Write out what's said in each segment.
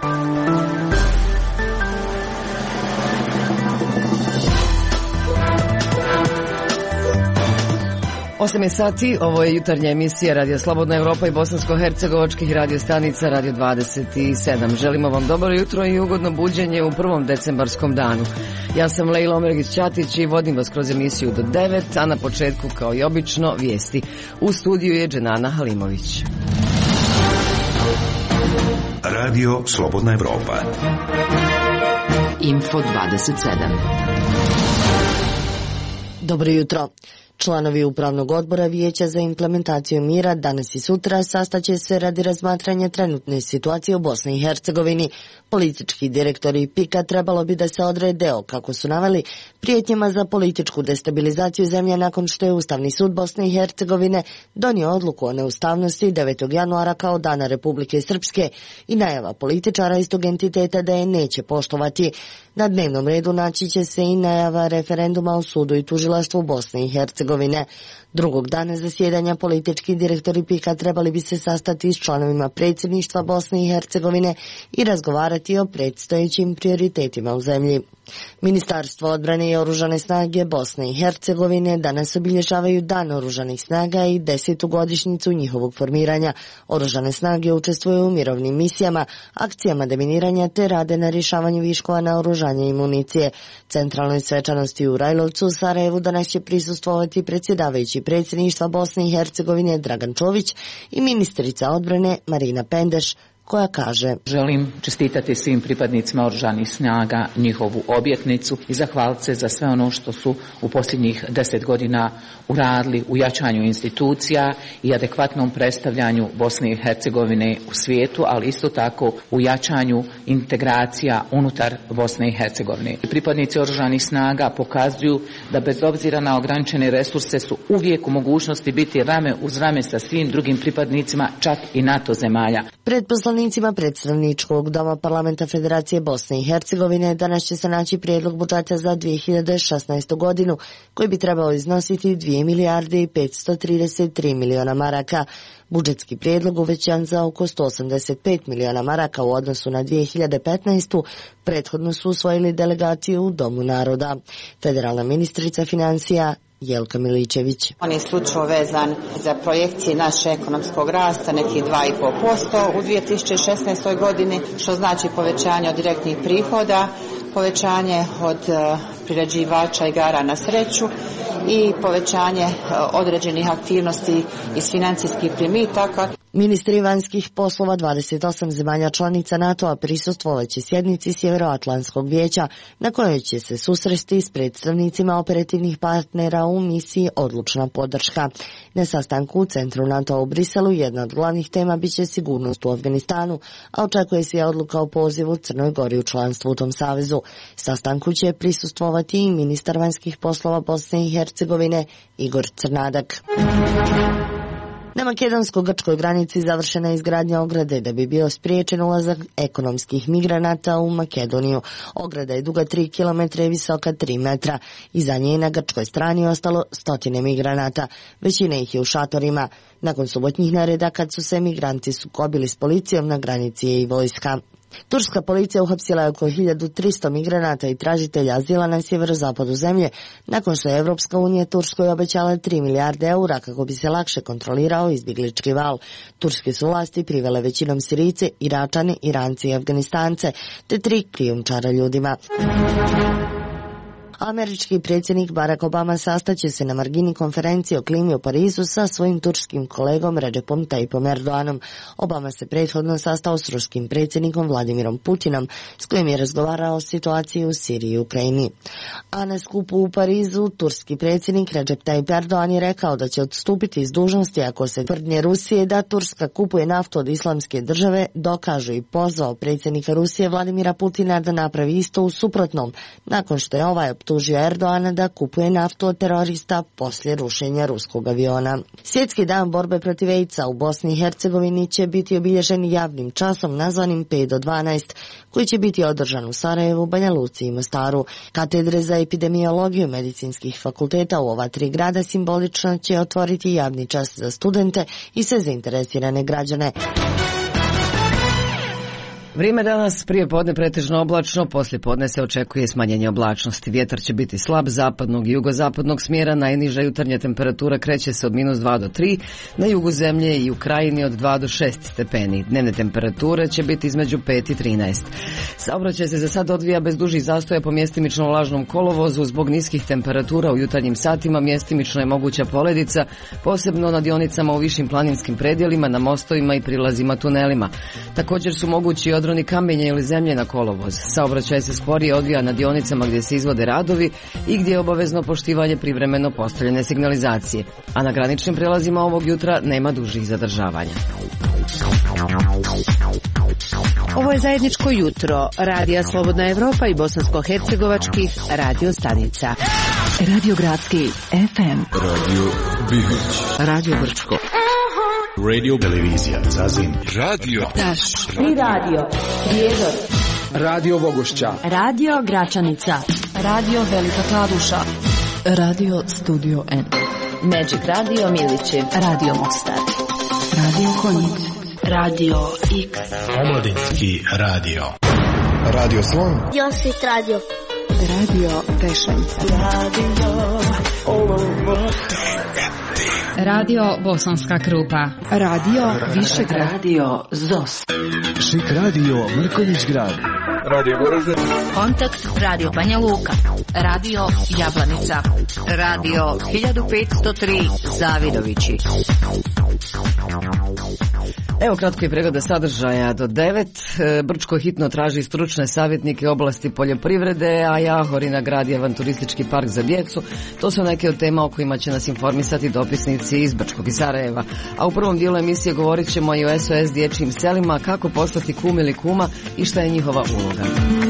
Osam je sati, ovo je jutarnja emisija Radio Slobodna Evropa i bosansko-hercegovačkih radio stanica Radio 27. Želimo vam dobro jutro i ugodno buđenje u prvom decembarskom danu. Ja sam Lejla Omergić-Ćatić i vodim vas kroz emisiju do 9, a na početku, kao i obično, vijesti. U studiju je Dženana Halimović. Radio Slobodna Evropa. Info 27. Dobro jutro. Članovi Upravnog odbora Vijeća za implementaciju mira danas i sutra sastaće se radi razmatranja trenutne situacije u Bosni i Hercegovini. Politički direktori PIK-a trebalo bi da se odrede o, kako su naveli, prijetnjama za političku destabilizaciju zemlje nakon što je Ustavni sud Bosne i Hercegovine donio odluku o neustavnosti 9. januara kao Dana Republike Srpske i najava političara istog entiteta da je neće poštovati. Na dnevnom redu naći će se i najava referenduma u sudu i tužilaštvu Bosne i Hercegovine. Drugog dana zasjedanja politički direktori PIK-a trebali bi se sastati s članovima predsjedništva Bosne i Hercegovine i razgovarati o predstojećim prioritetima u zemlji. Ministarstvo odbrane i oružane snage Bosne i Hercegovine danas obilježavaju Dan oružanih snaga i 10. godišnjicu njihovog formiranja. Oružane snage učestvuju u mirovnim misijama, akcijama deminiranja te rade na rješavanju viškova naoružanja i municije. Centralnoj svečanosti u Rajlovcu u Sarajevu danas će prisustvovati predsjedavajući predsjedništva Bosne i Hercegovine Dragan Čović i ministrica odbrane Marina Pendeš, koja kaže: želim čestitati svim pripadnicima oružanih snaga njihovu obljetnicu i zahvaliti se za sve ono što su u posljednjih 10 godina uradili u jačanju institucija i adekvatnom predstavljanju Bosne i Hercegovine u svijetu, ali isto tako u jačanju integracija unutar Bosne i Hercegovine. Pripadnici oružanih snaga pokazuju da bez obzira na ograničene resurse su uvijek u mogućnosti biti rame uz rame sa svim drugim pripadnicima, čak i NATO zemalja. Pred poslanicima predstavničkog doma Parlamenta Federacije Bosne i Hercegovine danas će se naći prijedlog budžeta za 2016. godinu koji bi trebao iznositi 2 milijarde i 533 miliona maraka. Budžetski prijedlog uvećan za oko 185 miliona maraka u odnosu na 2015. prethodno su usvojili delegaciju u Domu naroda. Federalna ministrica financija Jelka Miličević. On je isključivo vezan za projekcije naše ekonomskog rasta, nekih 2,5% u 2016. godini, što znači povećanje od direktnih prihoda, povećanje od priređivača igara na sreću i povećanje određenih aktivnosti iz financijskih primitaka. Ministri vanjskih poslova 28 zemalja članica NATO-a prisustvovat će sjednici Sjevernoatlantskog vijeća na kojoj će se susresti s predstavnicima operativnih partnera u misiji Odlučna podrška. Na sastanku u centru NATO-a u Briselu jedna od glavnih tema biće sigurnost u Afganistanu, a očekuje se odluka o pozivu Crnoj Gori u članstvu u tom savezu. Sastanku će prisustvovati i ministar vanjskih poslova Bosne i Hercegovine Igor Crnadak. Na makedonsko-grčkoj granici završena je izgradnja ograde da bi bio spriječen ulazak ekonomskih migranata u Makedoniju. Ograda je duga 3 km i visoka 3 metra. Iza nje na grčkoj strani ostalo stotine migranata. Većina ih je u šatorima. Nakon subotnjih nereda kad su se migranti sukobili s policijom, na granici je i vojska. Turska policija uhapsila je oko 1300 migranata i tražitelja azila na sjeverozapadu zemlje, nakon što je Evropska unija Turskoj obećala 3 milijarde eura kako bi se lakše kontrolirao izbjeglički val. Turske su vlasti privele većinom Sirijce, Iračane, Irance i Afganistance, te 3 krijumčara ljudima. Američki predsjednik Barack Obama sastaće se na margini konferencije o klimi u Parizu sa svojim turskim kolegom Recepom Tayyipom Erdoganom. Obama se prethodno sastao s ruskim predsjednikom Vladimirom Putinom, s kojim je razgovarao o situaciji u Siriji i Ukrajini. A na skupu u Parizu turski predsjednik Recep Tayyip Erdogan je rekao da će odstupiti iz dužnosti ako se tvrdnje Rusije da Turska kupuje naftu od Islamske države dokažu, i pozvao predsjednika Rusije Vladimira Putina da napravi isto u suprotnom, nakon što je ovaj optužio Erdogana da kupuje naftu od terorista poslije rušenja ruskog aviona. Svjetski dan borbe protiv AIDS-a u Bosni i Hercegovini će biti obilježen javnim časom nazvanim 5 do 12, koji će biti održan u Sarajevu, Banja Luci i Mostaru. Katedre za epidemiologiju medicinskih fakulteta u ova 3 grada simbolično će otvoriti javni čas za studente i sve zainteresirane građane. Vrijeme danas prije podne pretežno oblačno, poslije podne se očekuje smanjenje oblačnosti. Vjetar će biti slab zapadnog i jugozapadnog smjera, najniža jutarnja temperatura kreće se od -2 do 3, na jugu zemlje i u krajini od 2 do 6 stepeni. Dnevne temperature će biti između 5 i 13. Saobraćaj se za sad odvija bez dužih zastoja po mjestimično vlažnom kolovozu. Zbog niskih temperatura u jutarnjim satima mjestimično je moguća poledica, posebno na dionicama u višim planinskim predjelima, na mostovima i prilazima tunelima. Također su mogući odroni kamenja ili zemlje na kolovoz. Saobraćaj se sporije odvija na dionicama gdje se izvode radovi i gdje je obavezno poštivanje privremeno postavljene signalizacije. A na graničnim prijelazima ovog jutra nema dužih zadržavanja. Ovo je zajedničko jutro Radija Slobodna Evropa i bosansko-hercegovačkih radio stanica. Radio Gradski FM, Radio Bivić, Radio Brčko, Radio Televizija Zazin, Radio Taš i Radio Prijedor, Radio Vogošća, Radio Gračanica, Radio Velika Kladuša, Radio Studio N, Magic Radio Milići, Radio Mostar, Radio Konjic, Radio X, Omladinski radio, Radio Slon, Josit Radio, Radio Pešanica, Radio Bosanska Krupa, Radio Višegrad, Radio ZOS, Šik radio Mrkonjić Grad, Radio Goražde, Kontakt Radio Banja Luka, Radio Jablanica, Radio 1503 Zavidovići. Evo kratko i pregleda sadržaja do 9. Brčko hitno traži stručne savjetnike oblasti poljoprivrede, a Jahorina gradi avanturistički park za djecu. To su neke od tema o kojima će nas informisati dopisnici iz Brčkog i Sarajeva. A u prvom dijelu emisije govorit ćemo i o SOS dječjim selima, kako postati kum ili kuma i šta je njihova uloga.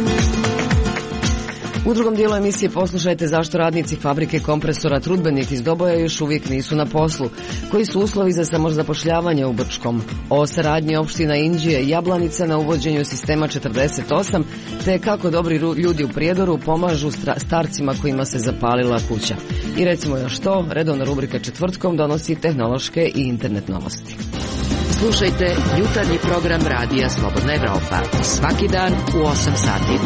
U drugom dijelu emisije poslušajte zašto radnici fabrike kompresora Trudbenik iz Doboja još uvijek nisu na poslu, koji su uslovi za samozapošljavanje u Brčkom, o saradnji opština Inđije i Jablanica na uvođenju sistema 48, te kako dobri ljudi u Prijedoru pomažu starcima kojima se zapalila kuća. I recimo još to, redovna rubrika četvrtkom donosi tehnološke i internet novosti. Slušajte jutarnji program Radija Slobodna Evropa svaki dan u 8 sati.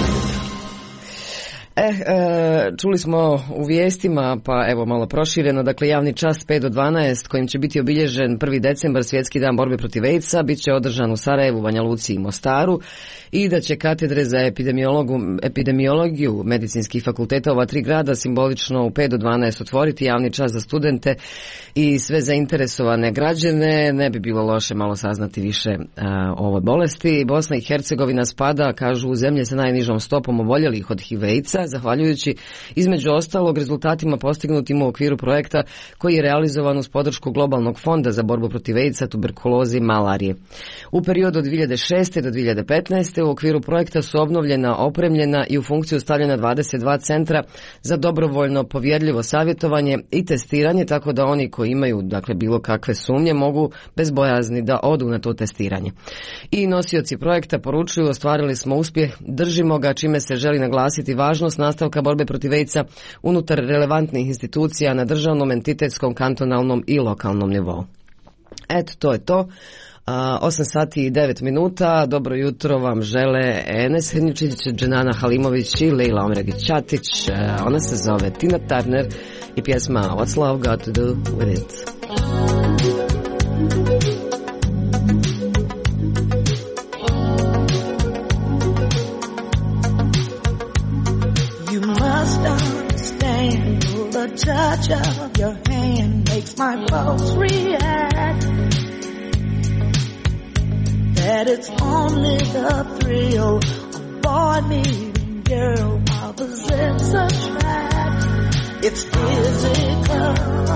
Čuli smo u vijestima, pa evo malo prošireno, dakle javni čas 5 do 12 kojim će biti obilježen 1. decembar, svjetski dan borbe protiv AIDS-a, bit će održan u Sarajevu, Banja Luci i Mostaru i da će katedre za epidemiologiju medicinskih fakulteta ova 3 grada simbolično u 5 do 12 otvoriti javni čas za studente i sve zainteresovane građane. Ne bi bilo loše malo saznati više o ovoj bolesti. Bosna i Hercegovina spada, kažu, u zemlje sa najnižom stopom oboljelih od HIV-a, zahvaljujući između ostalog rezultatima postignutim u okviru projekta koji je realizovan uz podršku Globalnog fonda za borbu protiv AIDS-a, tuberkuloze i malarije. U periodu od 2006. do 2015. u okviru projekta su obnovljena, opremljena i u funkciju stavljena 22 centra za dobrovoljno povjerljivo savjetovanje i testiranje, tako da oni koji imaju dakle bilo kakve sumnje mogu bez bojazni da odu na to testiranje. I nosioci projekta poručuju: ostvarili smo uspjeh, držimo ga, čime se želi naglasiti važnost nastavka borbe protiv AIDS-a unutar relevantnih institucija na državnom, entitetskom, kantonalnom i lokalnom nivou. Eto, to je to. 8 sati i 9 minuta. Dobro jutro vam žele Enes Hrnjučić, Dženana Halimović i Lejla Omregić-Čatić. Ona se zove Tina Turner i pjesma What's Love Got to Do With It. The touch of your hand makes my pulse react. That it's only the thrill of boy meeting girl opposites attract. It's physical,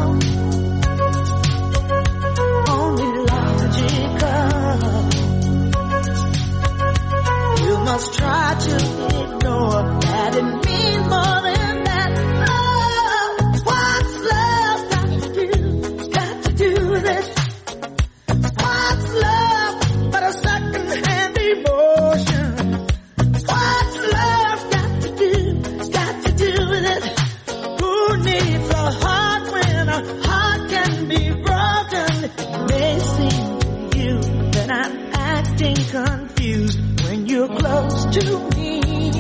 only logical. You must try to ignore that it means more than that. What's love got to do? Got to do with it. What's love but a second-hand emotion? What's love got to do with it? Who needs a heart when a heart can be broken? It may seem to you that I'm acting confused when when you're close to me.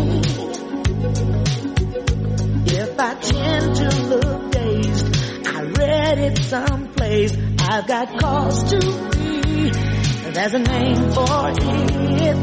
If I tend to look dazed, I read it someplace, I've got cause to be. There's a name for it.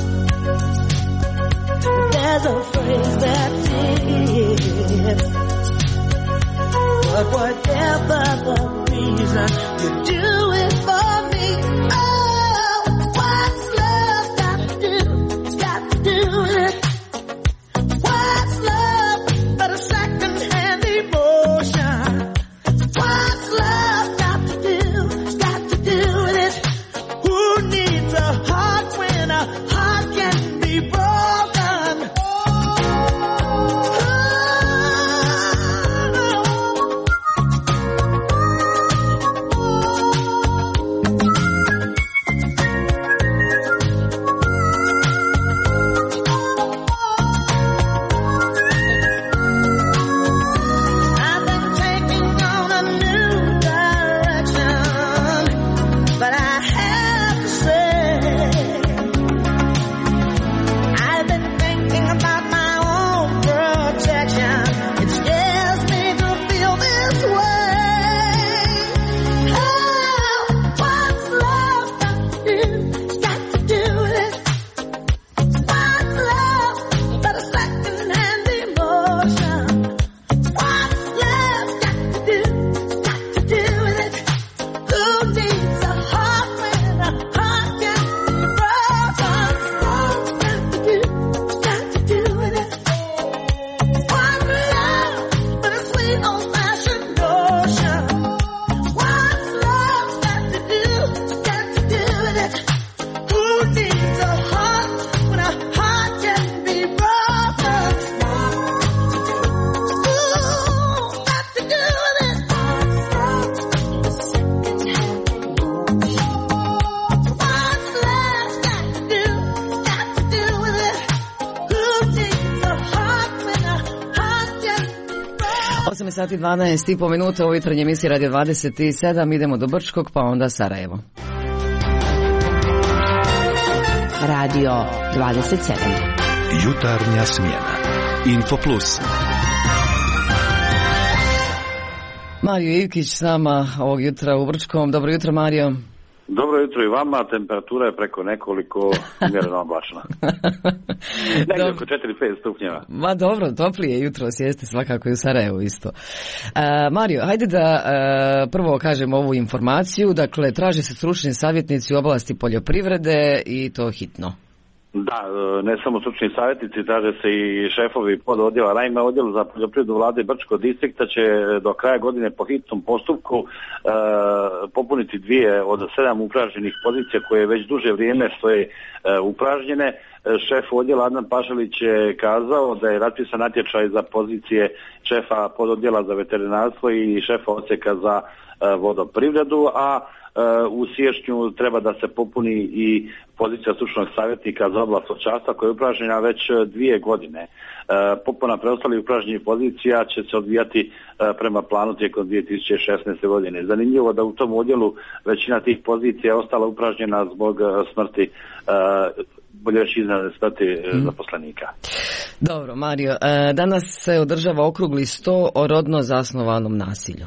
There's a phrase that fits. But whatever the reason, you do it for me. Oh, what's love got to do? It's got to do with it. What's love but a second-hand emotion? What's love got to do? It's got to do with it. Who needs a heart when a heart can be broken? Sati 12,5 minuta u jutarnje emisiji Radio 27, idemo do Brčkog, pa onda Sarajevo. Radio 27. Jutarnja smjena. Info Plus. Mario Ivkić s nama ovog jutra u Brčkom. Dobro jutro, Mario. Dobro jutro i vama, temperatura je preko nekoliko mjereno oblačna. Negdje oko 4-5 stupnjeva. Ma dobro, toplije jutro jeste svakako i u Sarajevu isto. Mario, hajde da prvo kažem ovu informaciju. Dakle, traže se stručni savjetnici u oblasti poljoprivrede i to hitno. Da, ne samo stručni savjetnici, traže se i šefovi pododjela. Naime, odjel za poljoprivredu vlade Brčkog distrikta će do kraja godine po hitnom postupku popuniti 2 od 7 upražnjenih pozicija koje već duže vrijeme stoje upražnjene. Šef odjela Adnan Pašalić je kazao da je raspisan natječaj za pozicije šefa pododjela za veterinarstvo i šefa odsjeka za vodoprivredu, a u siječnju treba da se popuni i pozicija stručnog savjetnika za oblast stočarstva koja je upražnjena već 2 godine. Popuna preostalih upražnjenih pozicija će se odvijati prema planu tijekom 2016. godine. Zanimljivo da u tom odjelu većina tih pozicija je ostala upražnjena zbog smrti, bolje reći iznenadne smrti zaposlenika. Dobro, Mario, danas se održava okrugli sto o rodno zasnovanom nasilju.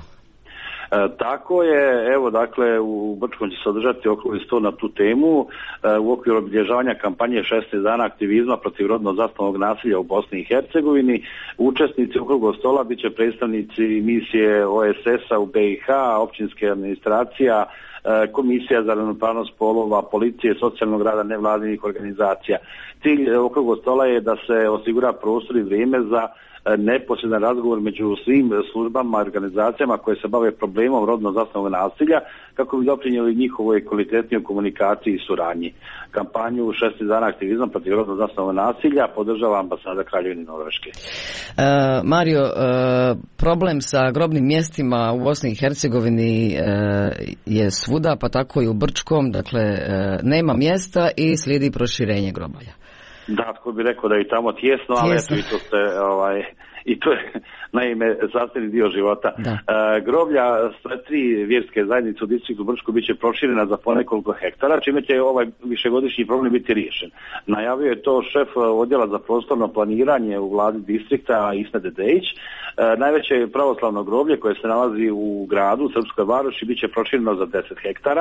Tako je, evo dakle u Brčkom će se održati okrugli sto na tu temu u okviru obilježavanja kampanje 16 dana aktivizma protiv rodno zasnovanog nasilja u Bosni i Hercegovini. Učesnici okruglog stola bit će predstavnici misije OSS-a u BiH, općinske administracija, Komisija za ravnopravnost spolova, policije, socijalnog rada, nevladinih organizacija. Cilj okruglog stola je da se osigura prostor i vrijeme za neposredan razgovor među svim službama i organizacijama koje se bave problemom rodno zasnovanog nasilja kako bi doprinijeli njihovoj kvalitetnijoj komunikaciji i suradnji. Kampanju 16 dana aktivizma protiv rodno zasnovanog nasilja podržava ambasada Kraljevine Norveške. Mario, problem sa grobnim mjestima u Bosni i Hercegovini je svuda, pa tako i u Brčkom, dakle nema mjesta i slijedi proširenje grobalja. Da, tko bi rekao da je i tamo tijesno, ali eto i to ste i to je naime sastavni dio života. Groblja sve 3 vjerske zajednice u distriktu Brčko bit će proširena za ponekoliko hektara, čime će ovaj višegodišnji problem biti riješen. Najavio je to šef odjela za prostorno planiranje u vladi distrikta Isna Dedejić. Najveće pravoslavno groblje koje se nalazi u gradu, u Srpskoj Varoši, bit će prošireno za 10 hektara.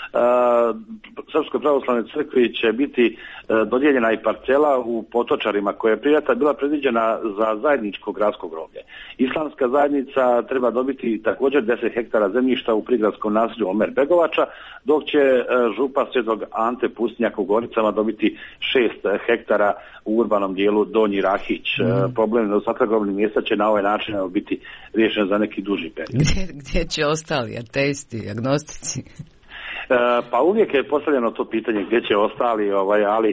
Srpskoj pravoslavnoj crkvi će biti dodijeljena i parcela u Potočarima koja je prijata bila predviđena za zajedničko gradsko groblje. Islamska zajednica treba dobiti također 10 hektara zemljišta u prigradskom naselju Omer Begovača, dok će župa Svetog Ante Pustinjaka u Goricama dobiti 6 hektara u urbanom dijelu Donji Rahić. Problem nedostatka grobnih mjesta će na ovaj način biti riješen za neki duži period. Gdje će ostali ateisti, agnostici? Pa uvijek je postavljeno to pitanje gdje će ostali, ali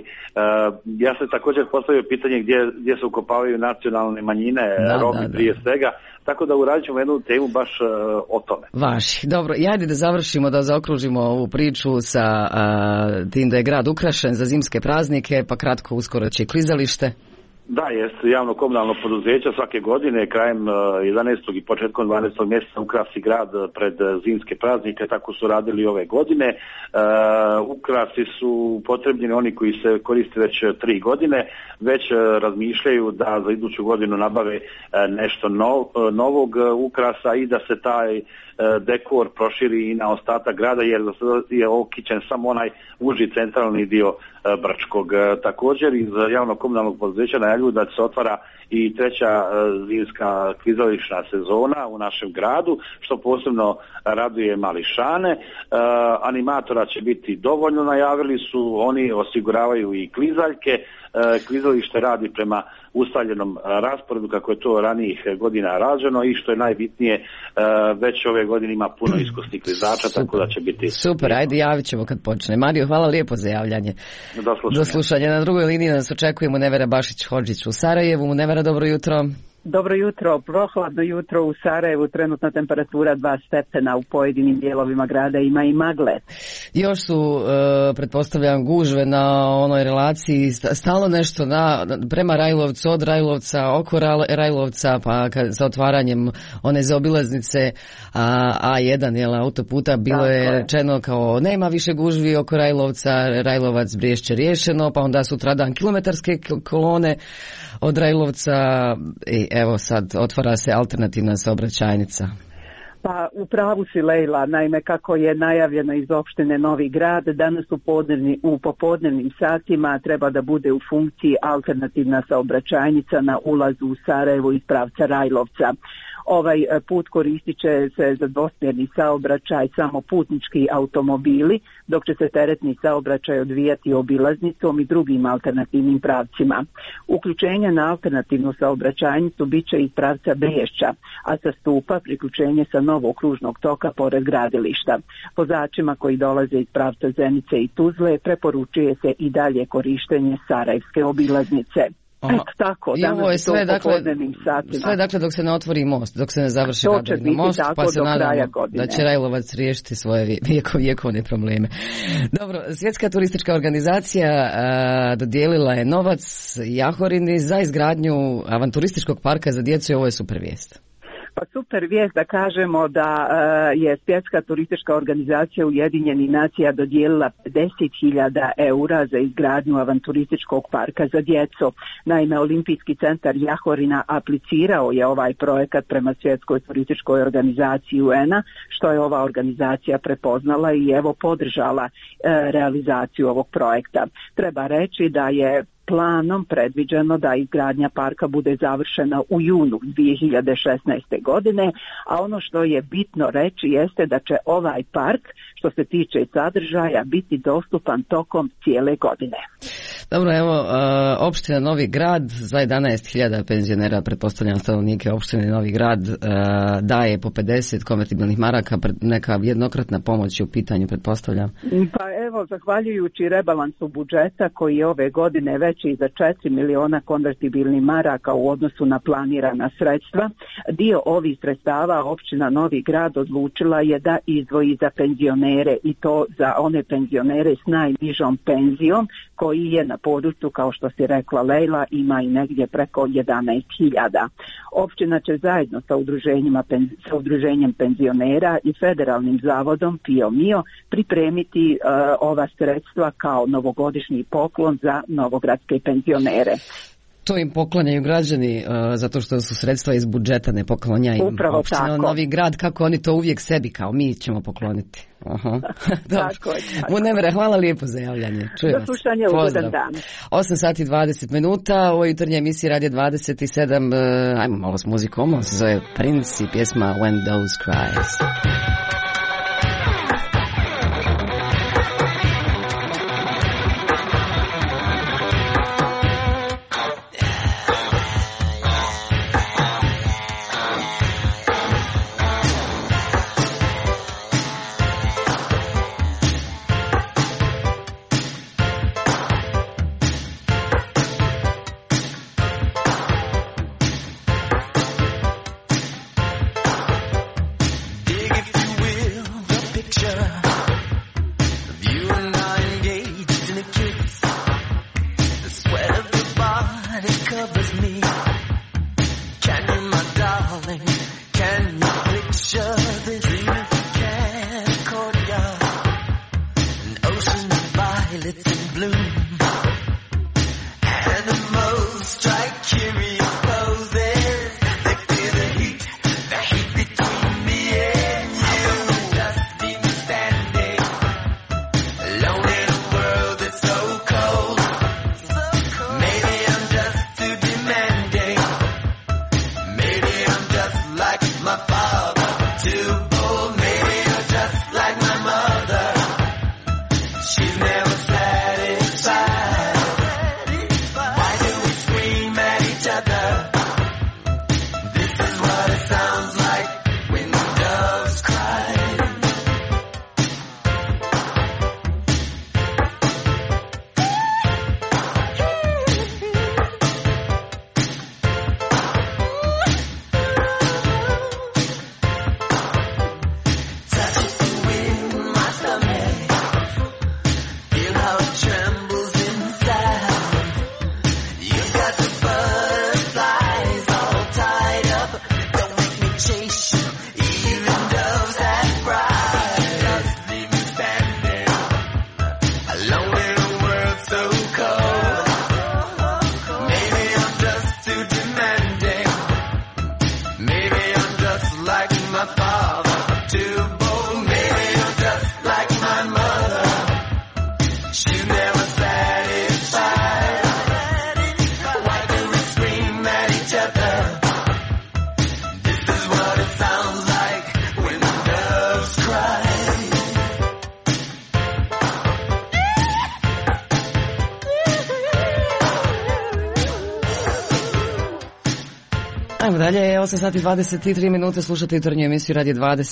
ja sam također postavio pitanje gdje se ukopavaju nacionalne manjine, Romi prije svega, tako da uradit ćemo jednu temu baš o tome. Vaši, dobro, i ajde da završimo, da zaokružimo ovu priču sa tim da je grad ukrašen za zimske praznike, pa kratko uskoro će klizalište. Da, jest javno komunalno poduzeće svake godine krajem 11. i početkom 12. mjeseca ukrasi grad pred zimske praznike, tako su radili ove godine. Ukrasi su potrebljeni oni koji se koriste već 3 godine, već razmišljaju da za iduću godinu nabave nešto novog ukrasa i da se taj dekor proširi i na ostatak grada, jer za sada je okićen samo onaj uži centralni dio Brčkog. Također iz javnog komunalnog poduzeća najavljuju da se otvara i treća zimska klizališna sezona u našem gradu, što posebno raduje mališane. Animatora će biti dovoljno, najavili su, oni osiguravaju i klizaljke. Klizalište radi prema ustaljenom rasporedu kako je to ranijih godina rađeno i što je najbitnije, već ove godine ima puno iskusnih klizača, tako da će biti... Super, ajde javit ćemo kad počne. Mario, hvala lijepo za javljanje. Do slušanja. Na drugoj liniji nas očekujemo Nevera Bašić-Hodžić u Sarajevu. Nevera, dobro jutro. Dobro jutro, prohladno jutro u Sarajevu, trenutna temperatura 2 stepena, u pojedinim dijelovima grada ima i magle. Još su, pretpostavljam, gužve na onoj relaciji, stalo nešto prema Rajlovcu, od Rajlovca, oko Rajlovca, pa sa otvaranjem one zaobilaznice A1, autoputa, bilo je rečeno kao nema više gužvi oko Rajlovca, Rajlovac Briješće riješeno, pa onda sutradan kilometarske kolone od Rajlovca i evo sad otvara se alternativna saobraćajnica. Pa u pravu si, Lejla, naime kako je najavljeno iz opštine Novi Grad, danas u popodnevnim satima treba da bude u funkciji alternativna saobraćajnica na ulazu u Sarajevo iz pravca Rajlovca. Ovaj put koristit će se za dvosmjerni saobraćaj samo putnički automobili, dok će se teretni saobraćaj odvijati obilaznicom i drugim alternativnim pravcima. Uključenje na alternativnu saobraćajnicu bit će iz pravca Briješća, a sa stupa priključenje sa novog kružnog toka pored gradilišta. Vozačima koji dolaze iz pravca Zenice i Tuzle preporučuje se i dalje korištenje Sarajevske obilaznice. Tako, i ovo je sve, dakle dok se ne otvori most, dok se ne završi radovi na most, pa se nadamo da će Rajlovac riješiti svoje vjekovne probleme. Dobro, Svjetska turistička organizacija dodijelila je novac Jahorini za izgradnju avanturističkog parka za djecu i ovo je super vijest. Pa super vijest da kažemo da je Svjetska turistička organizacija Ujedinjenih nacija dodijelila 50.000 eura za izgradnju avanturističkog parka za djecu. Naime, Olimpijski centar Jahorina aplicirao je ovaj projekat prema Svjetskoj turističkoj organizaciji UN-a, što je ova organizacija prepoznala i evo podržala realizaciju ovog projekta. Treba reći da je planom predviđeno da izgradnja parka bude završena u junu 2016. godine, a ono što je bitno reći jeste da će ovaj park, što se tiče sadržaja, biti dostupan tokom cijele godine. Dobro, evo, opština Novi Grad za 11.000 penzionera, pretpostavljam stanovnike opštine Novi Grad, daje po 50 konvertibilnih maraka, neka jednokratna pomoć je u pitanju, pretpostavljam. Pa evo, zahvaljujući rebalansu budžeta koji je ove godine veći za 4 miliona konvertibilnih maraka u odnosu na planirana sredstva, dio ovih sredstava opština Novi Grad odlučila je da izdvoji za penzionere i to za one penzionere s najnižom penzijom koji je na na području, kao što si rekla Lejla, ima i negdje preko 11.000. Općina će zajedno sa udruženjem penzionera i federalnim zavodom PIO MIO pripremiti ova sredstva kao novogodišnji poklon za novogradske penzionere. To im poklanjaju građani zato što su sredstva iz budžeta, ne poklanja im upravo opština tako. Novi Grad, kako oni to uvijek sebi, kao mi ćemo pokloniti. Aha. Tako je. Munemere, hvala lijepo za javljanje. Čujem vas. Do slušanja, ugodan dan. 8 sati 20 minuta, ovo je jutarnja emisija Radio 27, ajmo malo s muzikom, on se zove Prince i pjesma When Those Cries. Ajmo dalje, 8 sati 23 minute, slušate jutarnju emisiju Radio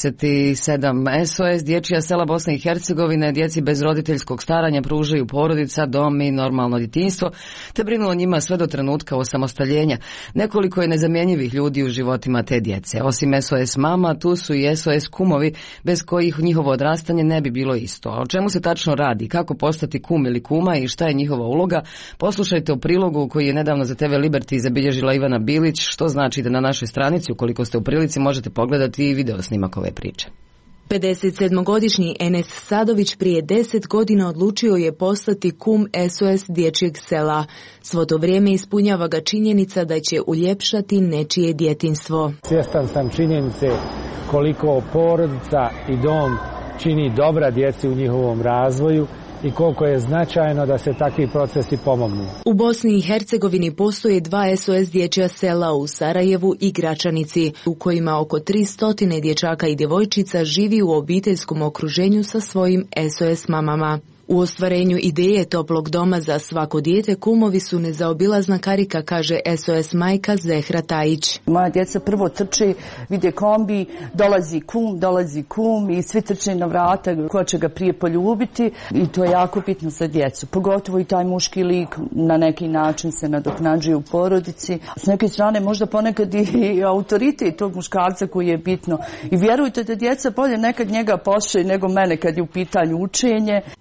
27. SOS Dječja sela Bosne i Hercegovine djeci bez roditeljskog staranja pružaju porodica, dom i normalno djetinjstvo, te brinu o njima sve do trenutka osamostaljenja. Nekoliko je nezamjenjivih ljudi u životima te djece. Osim SOS mama, tu su i SOS kumovi, bez kojih njihovo odrastanje ne bi bilo isto. O čemu se tačno radi, kako postati kum ili kuma i šta je njihova uloga, poslušajte u prilogu koji je nedavno za TV Liberty zabilježila Ivana Bilić, što znači da na našoj stranici, ukoliko ste u prilici, možete pogledati i video snimak ove priče. 57-godišnji Enes Sadović prije 10 godina odlučio je postati kum SOS dječjeg sela. Svo to vrijeme ispunjava ga činjenica da će uljepšati nečije djetinjstvo. Svjestan sam činjenice koliko porodica i dom čini dobra djeci u njihovom razvoju i koliko je značajno da se takvi procesi pomognu. U Bosni i Hercegovini postoje 2 SOS dječja sela u Sarajevu i Gračanici, u kojima oko 300 dječaka i djevojčica živi u obiteljskom okruženju sa svojim SOS mamama. U ostvarenju ideje toplog doma za svako dijete kumovi su nezaobilazna karika, kaže SOS majka Zehra Tajić. Moja djeca prvo trče, vide kombi, dolazi kum i svi trče na vrata ko će ga prije poljubiti i to je jako bitno za djecu. Pogotovo i taj muški lik na neki način se nadoknađuje u porodici. S neke strane možda ponekad i autoritet tog muškarca koji je bitno. I vjerujte da djeca bolje nekad njega poslušaju nego mene kad je u pitanju učenje. Ovaj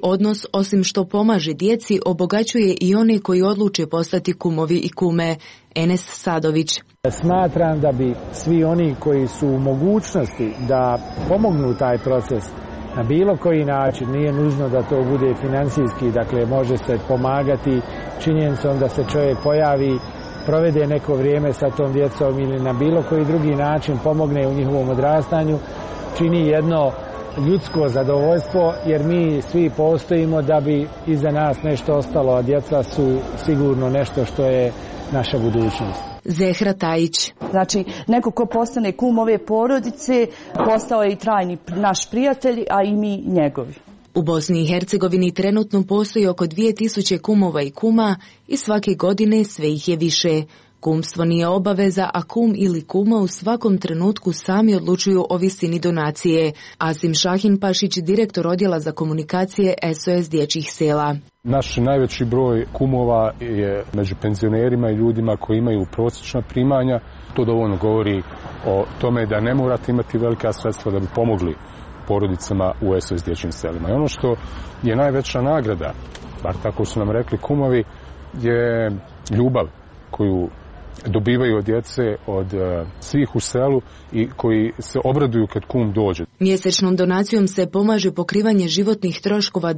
odnos, osim što pomaže djeci, obogaćuje i one koji odluče postati kumovi i kume. Enes Sadović. Smatram da bi svi oni koji su u mogućnosti da pomognu taj proces na bilo koji način, nije nužno da to bude financijski, dakle može se pomagati činjenicom da se čovjek pojavi, provede neko vrijeme sa tom djecom ili na bilo koji drugi način pomogne u njihovom odrastanju, čini jedno ljudsko zadovoljstvo, jer mi svi postojimo da bi iza nas nešto ostalo, a djeca su sigurno nešto što je naša budućnost. Zehra Tajić. Znači, neko ko postane kum ove porodice, postao je i trajni naš prijatelj, a i mi njegovi. U Bosni i Hercegovini trenutno postoji oko 2000 kumova i kuma i svake godine sve ih je više. Kumstvo nije obaveza, a kum ili kuma u svakom trenutku sami odlučuju o visini donacije. Asim Šahinpašić, direktor odjela za komunikacije SOS dječjih sela. Naš najveći broj kumova je među penzionerima i ljudima koji imaju prosječna primanja. To dovoljno govori o tome da ne morate imati velika sredstva da bi pomogli porodicama u SOS dječjim selima. I ono što je najveća nagrada, bar tako su nam rekli kumovi, je ljubav koju dobivaju od djece, od svih u selu i koji se obraduju kad kum dođe. Mjesečnom donacijom se pomaže pokrivanje životnih troškova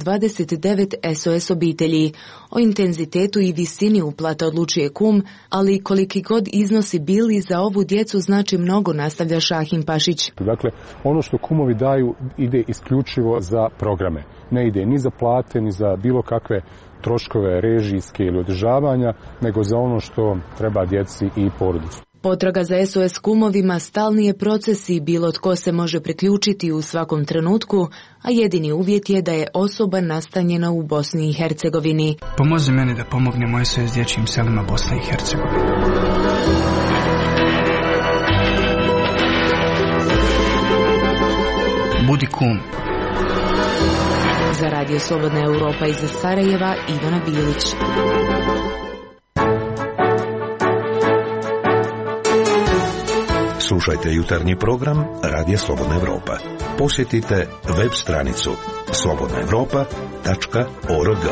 29 SOS obitelji. O intenzitetu i visini uplata odlučuje kum, ali koliki god iznosi bili za ovu djecu znači mnogo, nastavlja Šahinpašić. Dakle, ono što kumovi daju ide isključivo za programe. Ne ide ni za plate, ni za bilo kakve troškove režijske ili održavanja, nego za ono što treba djeci i porodicu. Potraga za SOS kumovima stalni je proces i bilo tko se može priključiti u svakom trenutku, a jedini uvjet je da je osoba nastanjena u Bosni i Hercegovini. Pomozi meni da pomognemo SOS dječjim selima Bosne i Hercegovine. Budi kum. Za Radio Slobodna Europa iz Sarajeva, Ivana Bilić. Slušajte jutarnji program Radija Slobodna Europa. Posjetite web stranicu slobodnaevropa.org.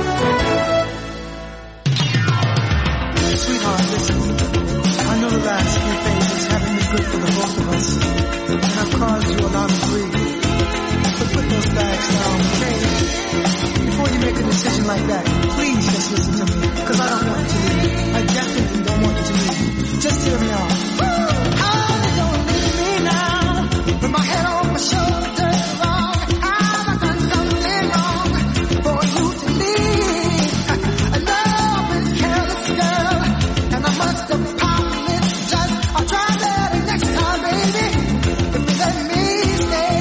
Sweetheart, listen. I know the last few phases haven't been good for the both of us, and I've caused you a lot of grief. So put those bags down, okay? Before you make a decision like that, please just listen to me, because I don't want you to leave. I definitely don't want you to leave. Just hear me out. Don't leave me now, with my head on my shoulders wrong. I've done something wrong for you to leave. I love this careless girl, and I must apologize. I'll try better next time, baby. If you let me stay.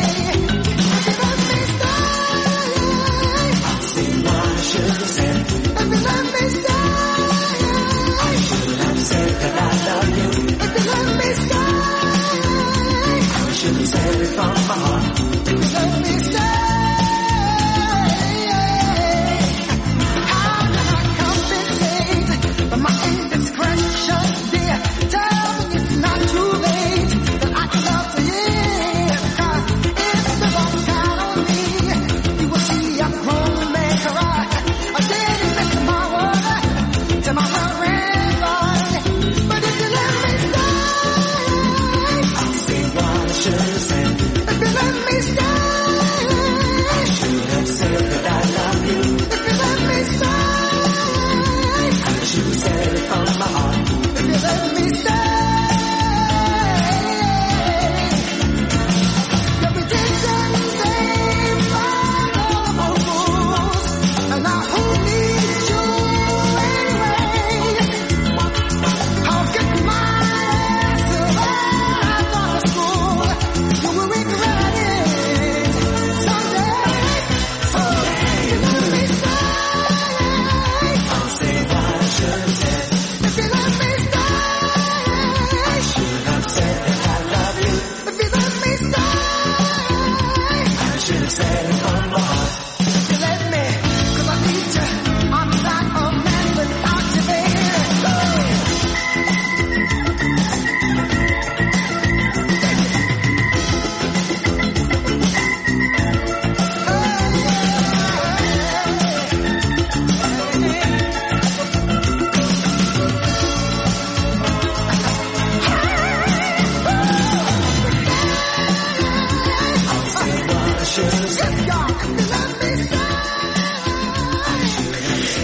Said it from my heart. You let me, 'cause I need you.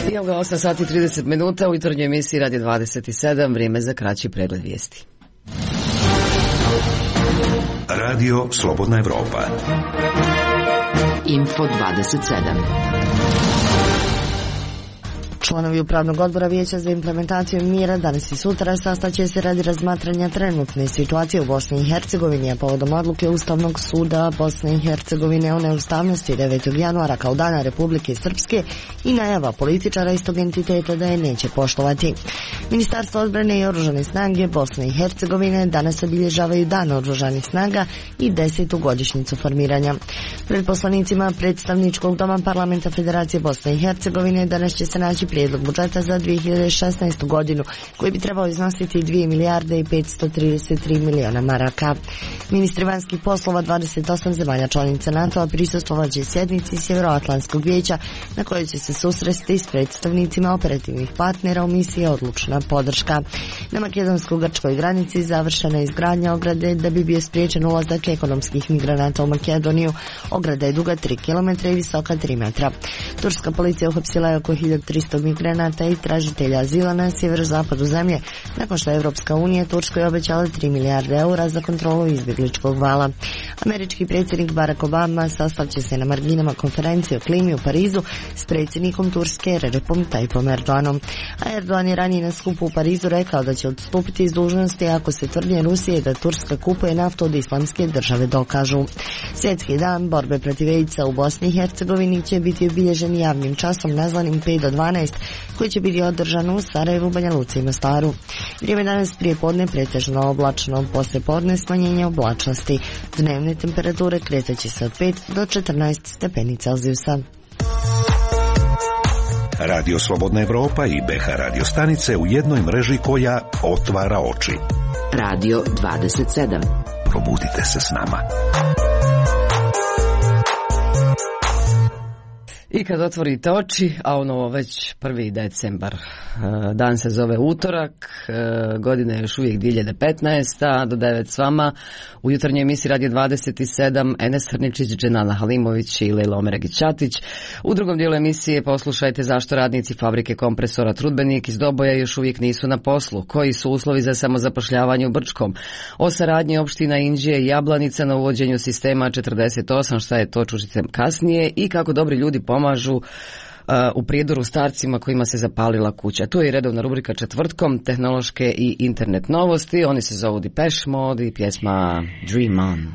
Evo ga 8 sati 30 minuta u jutarnjoj emisiji Radio 27, vrijeme za kraći pregled vijesti. Radio Slobodna Evropa. Info 27. Članovi Upravnog odbora Vijeća za implementaciju mira danas i sutra sastaće se radi razmatranja trenutne situacije u Bosni i Hercegovini, a povodom odluke Ustavnog suda Bosne i Hercegovine o neustavnosti 9. januara kao dana Republike Srpske i najava političara istog entiteta da je neće poštovati. Ministarstvo odbrane i oružane snage Bosne i Hercegovine danas obilježavaju Dan oružanih snaga i 10. godišnjicu formiranja. Pred poslanicima predstavničkog doma Parlamenta Federacije Bosne i Hercegovine danas će se naći prijedlog budžeta za 2016. godinu koji bi trebao iznositi 2 milijarde i 533 miliona maraka. Ministri vanjskih poslova 28 zemalja članica NATO-a prisustvovat će sjednici Sjeveroatlantskog vijeća na kojoj će se susresti s predstavnicima operativnih partnera u misiji Odlučna podrška. Na makedonsko-grčkoj granici završena je izgradnja ograde da bi bio spriječen ulazak ekonomskih migranata u Makedoniju. Ograda je duga 3 km i visoka 3 metra. Turska policija uhapsila je oko 1300 migranata i tražitelja azila na sjeverozapadu zemlje, nakon što je Evropska unija Turskoj obećala 3 milijarde eura za kontrolu izbjegličkog vala. Američki predsjednik Barack Obama sastat će se na marginama konferencije o klimi u Parizu s predsjednikom Turske Recepom Tayyipom Erdoganom. A Erdogan je ranije na skupu u Parizu rekao da će odstupiti iz dužnosti ako se tvrdnje Rusije da Turska kupuje naftu od islamske države dokažu. Svjetski dan borbe protiv AIDS-a u Bosni i Hercegovini će biti obilježen javnim časom nazvanim 5 do 12, koji će biti održan u Sarajevu, Banja Luci i Mostaru. Vrijeme danas prije podne pretežno oblačno, poslije podne smanjenje oblačnosti. Dnevne temperature kretaće se od 5 do 14 stepeni Celzijusa. Radio Slobodna Evropa i BH radio stanice u jednoj mreži koja otvara oči. Radio 27. Probudite se s nama. I kad otvorite oči, a ono već 1. decembar, dan se zove utorak, godina je još uvijek 2015, do 9 s vama, u jutarnjoj emisiji Radio 27, Enes Hrničić, Dženana Halimović i Lejla Omeregić-Ćatić. U drugom dijelu emisije poslušajte zašto radnici fabrike kompresora Trudbenik iz Doboja još uvijek nisu na poslu, koji su uslovi za samozapošljavanje u Brčkom, o saradnji opština Inđije i Jablanica na uvođenju sistema 48, šta je to čućete kasnije, i kako dobri ljudi pomažu u prijedoru starcima kojima se zapalila kuća. Tu je i redovna rubrika četvrtkom, tehnološke i internet novosti. Oni se zovu Depeche Mode i pjesma Dream On.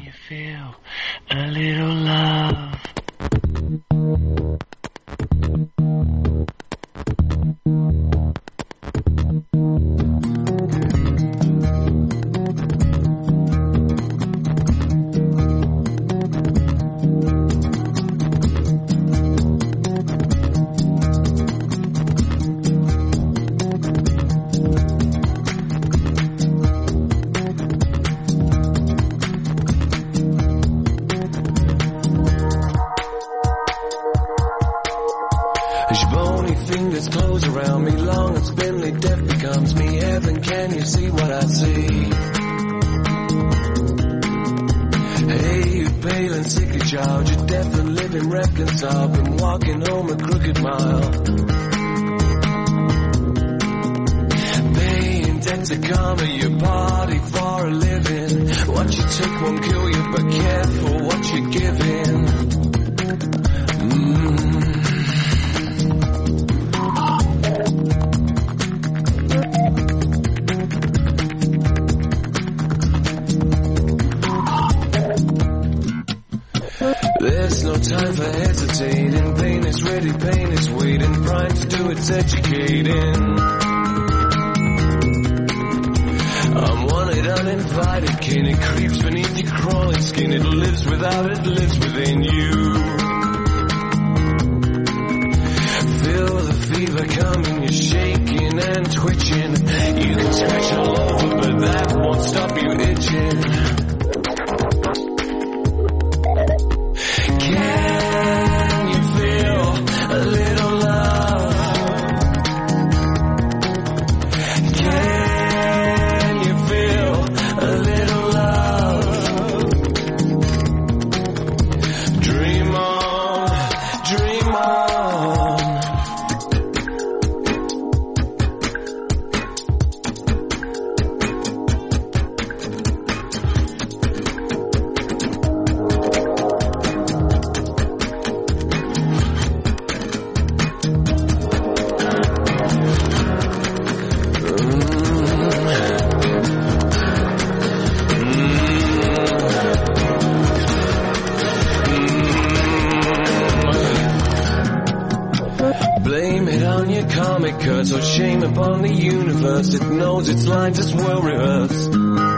Blame it on your comic cuts or shame upon the universe. It knows its lines as well rehearsed.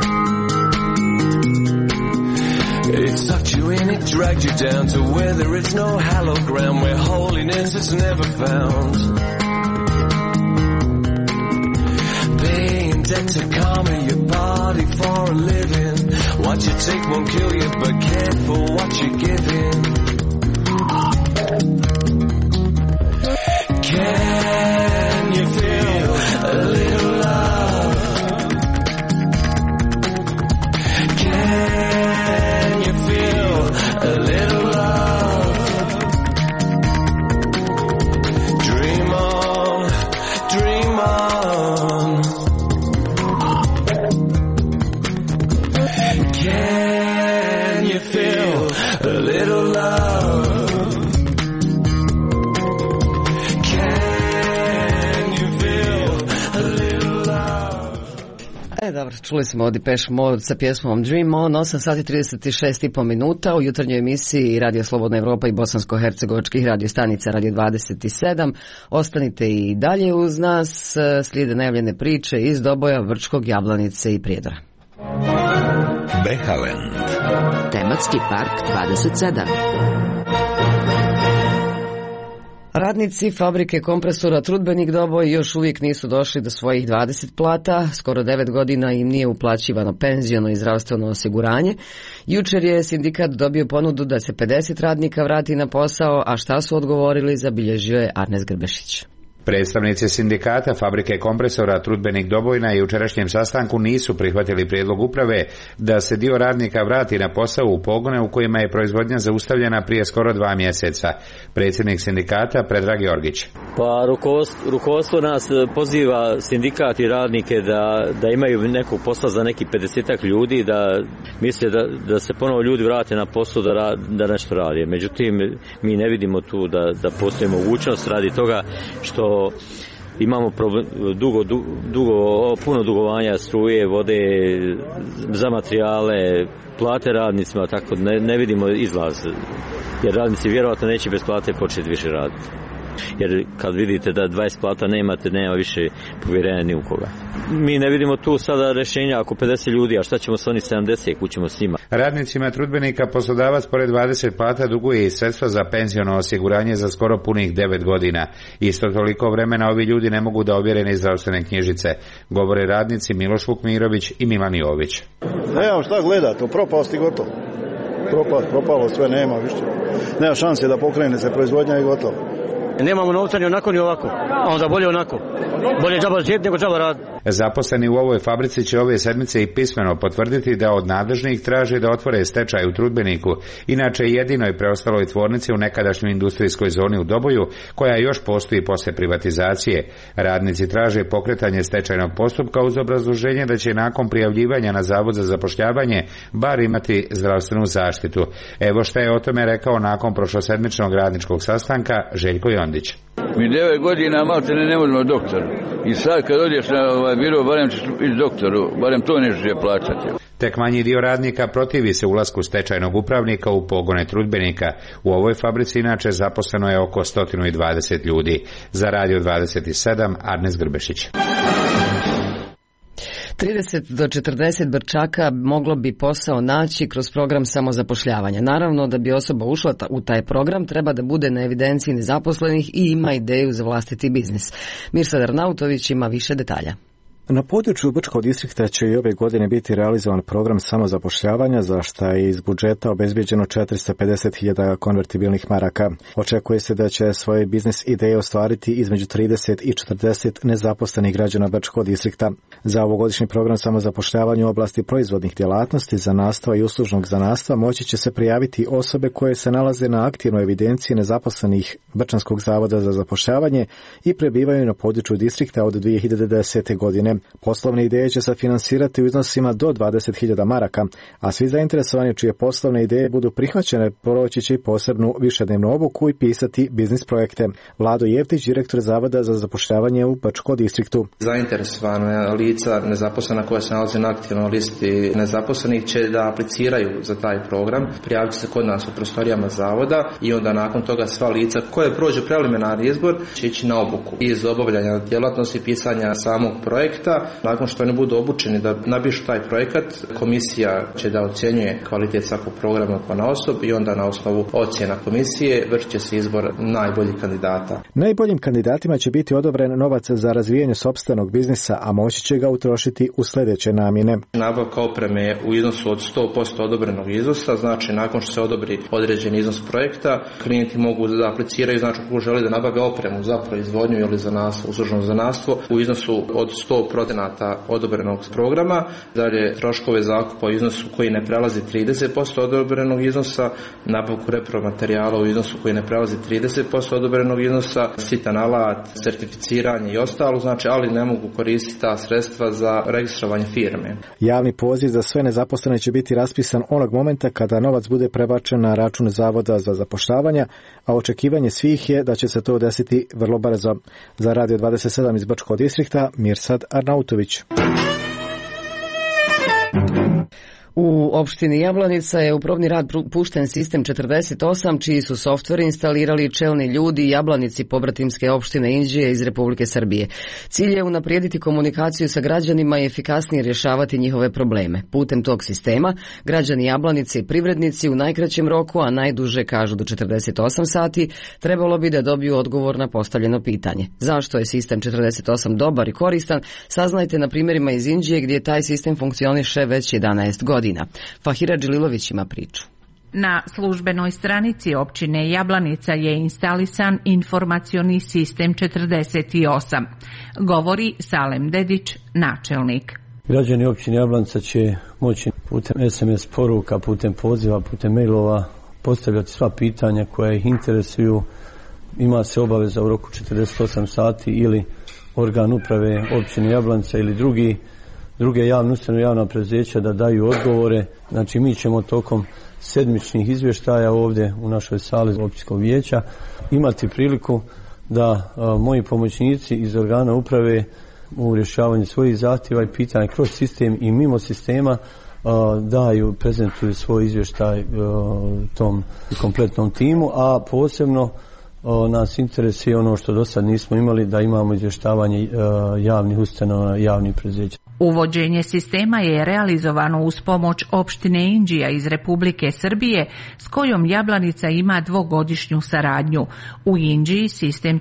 It sucked you in, it dragged you down to where there is no hallowed ground, where holiness is never found. Paying debt to karma, your body for a living. What you take won't kill you, but careful what you're giving. Can you feel a little love? Can you feel a little love? Dream on, dream on. Can you feel a little love? Dobro, čuli smo Depeche Mode sa pjesmom Dream On, 8 sati 36,5 minuta u jutarnjoj emisiji Radio Slobodna Evropa i bosansko-hercegovačkih radiostanica Radio 27. Ostanite i dalje uz nas, slijede najavljene priče iz Doboja, Vrčkog, Jablanice i Prijedora. Behaland. Tematski park 27. Radnici fabrike kompresora Trudbenik Doboj još uvijek nisu došli do svojih 20 plata, skoro 9 godina im nije uplaćivano penziono i zdravstveno osiguranje. Jučer je sindikat dobio ponudu da se 50 radnika vrati na posao, a šta su odgovorili zabilježio je Arnes Grbešić. Predstavnici sindikata fabrike kompresora Trudbenik Doboj na jučerašnjem sastanku nisu prihvatili prijedlog uprave da se dio radnika vrati na posao u pogone u kojima je proizvodnja zaustavljena prije skoro 2 mjeseca. Predsjednik sindikata Predrag Jorgić. Pa rukovodstvo nas poziva, sindikat i radnike, da imaju nekog posla za neki 50-ak ljudi, da misle da se ponovo ljudi vrate na posao da nešto radi. Međutim, mi ne vidimo tu da postoji mogućnost radi toga što imamo puno dugovanja struje, vode, za materijale, plate radnicima, tako ne vidimo izlaz. Jer radnici vjerojatno neće bez plate početi više raditi. Jer kad vidite da 20 plata nemate, nema više povjerenja ni u koga. Mi ne vidimo tu sada rješenja ako 50 ljudi, a šta ćemo s oni 70, kućemo s njima. Radnicima Trudbenika poslodavac pored 20 plata duguje i sredstva za penziono osiguranje za skoro punih 9 godina. Isto toliko vremena ovi ljudi ne mogu da ovjere ni zdravstvene knjižice, govore radnici Miloš Vukmirović i Milan Jović. Nemam šta gledati, to propasti gotovo. Propalo sve, nema više. Nema šanse da pokrene se proizvodnja i gotovo. Nemamo novca ni onako ni ovako, a onda bolje onako. Bolje džaba živjeti nego džaba raditi. Zaposleni u ovoj fabrici će ove sedmice i pismeno potvrditi da od nadležnih traže da otvore stečaj u Trudbeniku, inače jedinoj preostaloj tvornici u nekadašnjoj industrijskoj zoni u Doboju, koja još postoji posle privatizacije. Radnici traže pokretanje stečajnog postupka uz obrazloženje da će nakon prijavljivanja na Zavod za zapošljavanje bar imati zdravstvenu zaštitu. Evo šta je o tome rekao nakon prošlosedmičnog radničkog sastanka Željko Jondić. Mi 9 godina malte ne možemo doktoru. I sad kad odješ na biro, barem ćeš ići doktoru, barem to neće plaćati. Tek manji dio radnika protivi se ulasku stečajnog upravnika u pogone Trudbenika. U ovoj fabrici inače zaposleno je oko 120 ljudi. Za Radio 27 Arnes Grbešić. 30 do 40 Brčaka moglo bi posao naći kroz program samozapošljavanja. Naravno, da bi osoba ušla u taj program, treba da bude na evidenciji nezaposlenih i ima ideju za vlastiti biznis. Mirsad Arnautović ima više detalja. Na području Brčkog distrikta će i ove godine biti realizovan program samozapošljavanja, za što je iz budžeta obezbijeđeno 450.000 konvertibilnih maraka. Očekuje se da će svoje biznis ideje ostvariti između 30 i 40 nezaposlenih građana Brčkog distrikta. Za ovogodišnji program samozapošljavanja u oblasti proizvodnih djelatnosti, zanatstva i uslužnog zanatstva moći će se prijaviti osobe koje se nalaze na aktivnoj evidenciji nezaposlenih Brčanskog zavoda za zapošljavanje i prebivaju na području distrikta od 2010. godine. zapošljavanje. Poslovne ideje će se finansirati u iznosima do 20.000 maraka, a svi zainteresovani čije poslovne ideje budu prihvaćene proći će posebnu višednevnu obuku i pisati biznis projekte. Vlado Jeftić, direktor Zavoda za zapošljavanje u Bačkom distriktu. Zainteresovana lica nezaposlena koja se nalazi na aktivnoj listi nezaposlenih će da apliciraju za taj program, prijaviti se kod nas u prostorijama zavoda i onda nakon toga sva lica koje prođu preliminarni izbor će ići na obuku iz obavljanja djelatnosti pisanja samog projekta. Nakon što oni budu obučeni da napišu taj projekat, komisija će da ocjenjuje kvalitet svakog programa ponaosob i onda na osnovu ocjena komisije vršit će se izbor najboljih kandidata. Najboljim kandidatima će biti odobren novac za razvijanje sopstvenog biznisa, a moći će ga utrošiti u sljedeće namjene. Nabavka opreme je u iznosu od 100% odobrenog iznosa, znači nakon što se odobri određeni iznos projekta, klijenti mogu da apliciraju, znači ako želi da nabave opremu za proizvodnju ili za nastavu, uslužno zanatstvo u iznosu od 100% odobrenog programa, dalje troškove zakupa u iznosu koji ne prelazi 30% odobrenog iznosa, nabavku repromaterijala u iznosu koji ne prelazi 30% odobrenog iznosa, sitan alat, certificiranje i ostalo, znači ali ne mogu koristiti ta sredstva za registrovanje firme. Javni poziv za sve nezaposlene će biti raspisan onog momenta kada novac bude prebačen na račun Zavoda za zapošljavanje, a očekivanje svih je da će se to desiti vrlo brzo. Za Radio 27 iz Bačkog distrikta, Mirsad Arnautović. U opštini Jablanica je u probni rad pušten sistem 48, čiji su softver instalirali čelni ljudi Jablanici pobratimske opštine Inđije iz Republike Srbije. Cilj je unaprijediti komunikaciju sa građanima i efikasnije rješavati njihove probleme. Putem tog sistema građani Jablanice i privrednici u najkraćem roku, a najduže kažu do 48 sati, trebalo bi da dobiju odgovor na postavljeno pitanje. Zašto je sistem 48 dobar i koristan, saznajte na primjerima iz Inđije gdje taj sistem funkcioniše već 11 godina. Fahira Džililović ima priču. Na službenoj stranici općine Jablanica je instalisan informacioni sistem 48. Govori Salem Dedić, načelnik. Građani općine Jablanica će moći putem SMS poruka, putem poziva, putem mailova postavljati sva pitanja koja ih interesuju. Ima se obaveza u roku 48 sati ili organ uprave općine Jablanica ili druge javne ustanove, javna preduzeća da daju odgovore. Znači mi ćemo tokom sedmičnih izvještaja ovdje u našoj sali općinskog vijeća imati priliku da moji pomoćnici iz organa uprave u rješavanju svojih zahtjeva i pitanja kroz sistem i mimo sistema prezentuju svoj izvještaj tom kompletnom timu, a posebno nas interesuje ono što do sad nismo imali, da imamo izvještavanje javnih ustanova, javnih preduzeća. Uvođenje sistema je realizovano uz pomoć opštine Inđija iz Republike Srbije, s kojom Jablanica ima dvogodišnju saradnju. U Inđiji sistem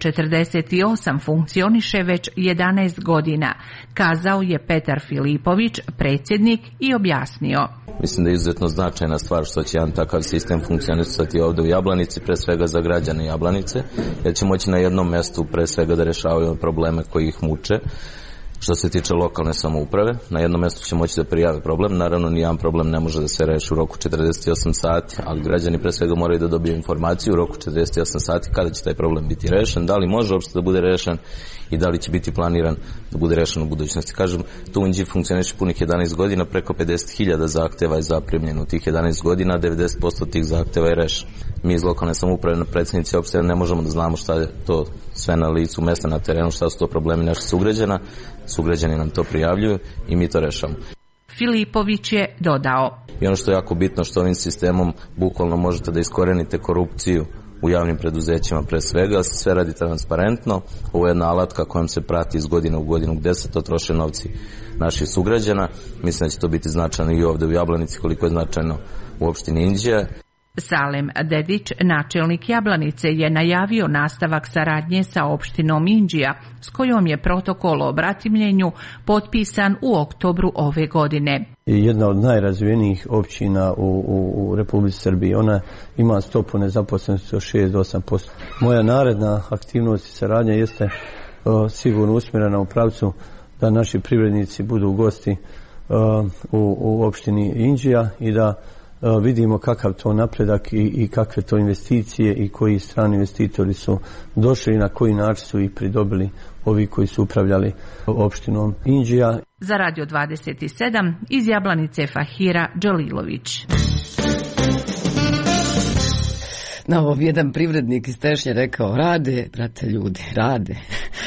48 funkcioniše već 11 godina, kazao je Petar Filipović, predsjednik, i objasnio. Mislim da je izuzetno značajna stvar što će jedan takav sistem funkcionisati ovdje u Jablanici, pre svega za građane Jablanice, jer će moći na jednom mjestu pre svega da rješavaju probleme koji ih muče. Što se tiče lokalne samouprave, na jednom mjestu će moći da prijave problem. Naravno, nijedan problem ne može da se reši u roku 48 sati, ali građani pre svega moraju da dobiju informaciju u roku 48 sati kada će taj problem biti rešen, da li može uopšte da bude rešen i da li će biti planiran da bude rešen u budućnosti. Kažem, tu u Inđiji funkcioniše punih 11 godina, preko 50.000 zahteva je zaprimljeno u tih 11 godina, 90% tih zahteva je rešen. Mi iz lokalne samouprave na predsjednici opštine ne možemo da znamo šta je to sve na licu mesta, na terenu, šta su to problemi naših sugrađana. Sugrađani nam to prijavljuju i mi to rešamo. Filipović je dodao. I ono što je jako bitno, što ovim sistemom bukvalno možete da iskorenite korupciju u javnim preduzećima pre svega, se sve radi transparentno. Ovo je jedna alatka kojom se prati iz godine u godinu gde se to troše novci naših sugrađana. Mislim da će to biti značajno i ovdje u Jablanici, koliko je značajno u opštini Inđija. Salem Dedić, načelnik Jablanice, je najavio nastavak saradnje sa opštinom Inđija, s kojom je protokol o bratimljenju potpisan u oktobru ove godine. Jedna od najrazvijenijih općina u Republici Srbiji. Ona ima stopu nezaposlenosti od 6-8%. Moja naredna aktivnost i saradnja jeste sigurno usmjerena u pravcu da naši privrednici budu gosti u opštini Inđija i da vidimo kakav to napredak i kakve to investicije i koji strani investitori su došli i na koji način su ih pridobili ovi koji su upravljali opštinom Inđija. Za Radio 27 iz Jablanice Fahira Đolilović. Na ovo jedan privrednik iz Tešnje rekao, rade, brate ljudi, rade.